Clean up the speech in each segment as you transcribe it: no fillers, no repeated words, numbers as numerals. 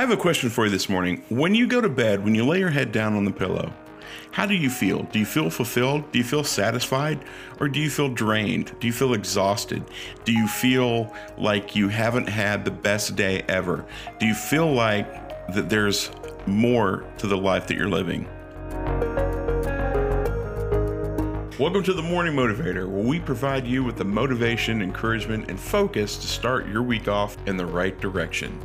have a question for you this morning. When you go to bed, when you lay your head down on the pillow, how do you feel? Do you feel fulfilled? Do you feel satisfied? Or do you feel drained? Do you feel exhausted? Do you feel like you haven't had the best day ever? Do you feel like that there's more to the life that you're living? Welcome to the Morning Motivator, where we provide you with the motivation, encouragement, and focus to start your week off in the right direction.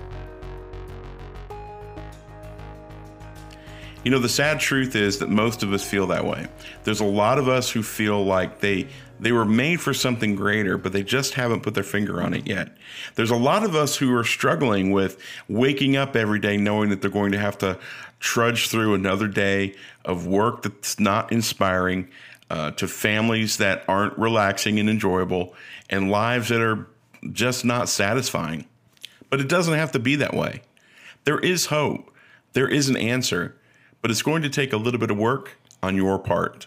You know, the sad truth is that most of us feel that way. There's a lot of us who feel like they were made for something greater, but they just haven't put their finger on it yet. There's a lot of us who are struggling with waking up every day knowing that they're going to have to trudge through another day of work that's not inspiring, to families that aren't relaxing and enjoyable, and lives that are just not satisfying. But it doesn't have to be that way. There is hope. There is an answer. But it's going to take a little bit of work on your part.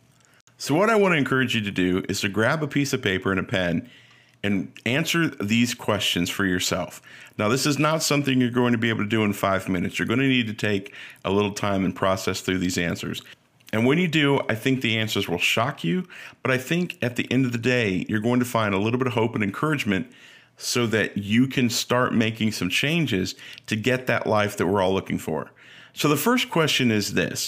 So what I want to encourage you to do is to grab a piece of paper and a pen and answer these questions for yourself. Now, this is not something you're going to be able to do in 5 minutes. You're going to need to take a little time and process through these answers. And when you do, I think the answers will shock you. But I think at the end of the day, you're going to find a little bit of hope and encouragement so that you can start making some changes to get that life that we're all looking for. So the first question is this: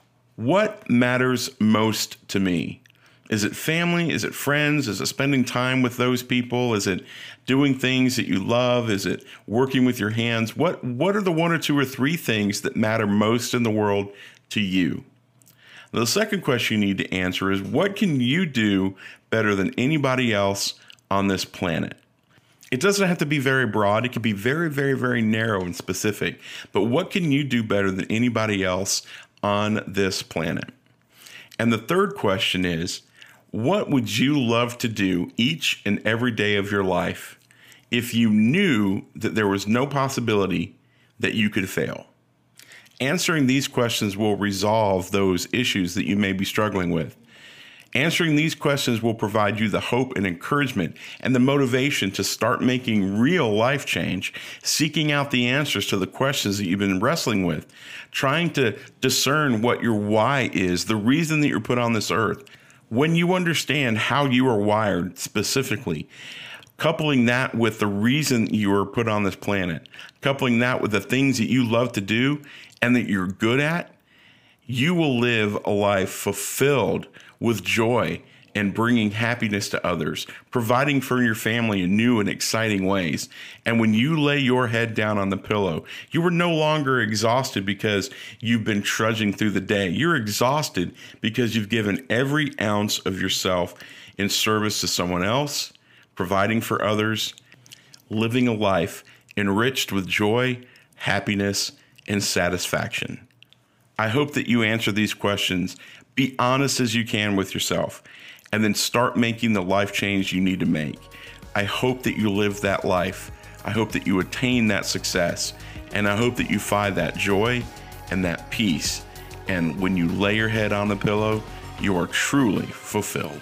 what matters most to me? Is it family? Is it friends? Is it spending time with those people? Is it doing things that you love? Is it working with your hands? What are the one or two or three things that matter most in the world to you? Now, the second question you need to answer is, what can you do better than anybody else on this planet? It doesn't have to be very broad. It can be very, very, very narrow and specific. But what can you do better than anybody else on this planet? And the third question is, what would you love to do each and every day of your life if you knew that there was no possibility that you could fail? Answering these questions will resolve those issues that you may be struggling with. Answering these questions will provide you the hope and encouragement and the motivation to start making real life change, seeking out the answers to the questions that you've been wrestling with, trying to discern what your why is, the reason that you're put on this earth. When you understand how you are wired specifically, coupling that with the reason you were put on this planet, coupling that with the things that you love to do and that you're good at, you will live a life fulfilled with joy and bringing happiness to others, providing for your family in new and exciting ways. And when you lay your head down on the pillow, you are no longer exhausted because you've been trudging through the day. You're exhausted because you've given every ounce of yourself in service to someone else, providing for others, living a life enriched with joy, happiness, and satisfaction. I hope that you answer these questions. Be honest as you can with yourself, and then start making the life change you need to make. I hope that you live that life. I hope that you attain that success, and I hope that you find that joy and that peace. And when you lay your head on the pillow, you are truly fulfilled.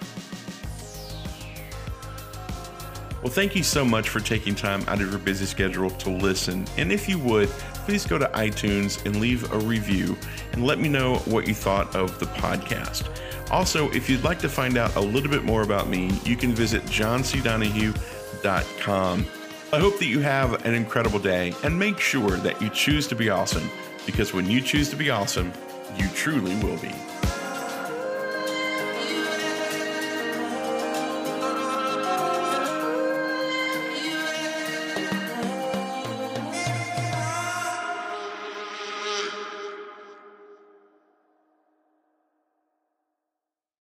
Well, thank you so much for taking time out of your busy schedule to listen. And if you would, please go to iTunes and leave a review and let me know what you thought of the podcast. Also, if you'd like to find out a little bit more about me, you can visit johncdonahue.com. I hope that you have an incredible day, and make sure that you choose to be awesome, because when you choose to be awesome, you truly will be.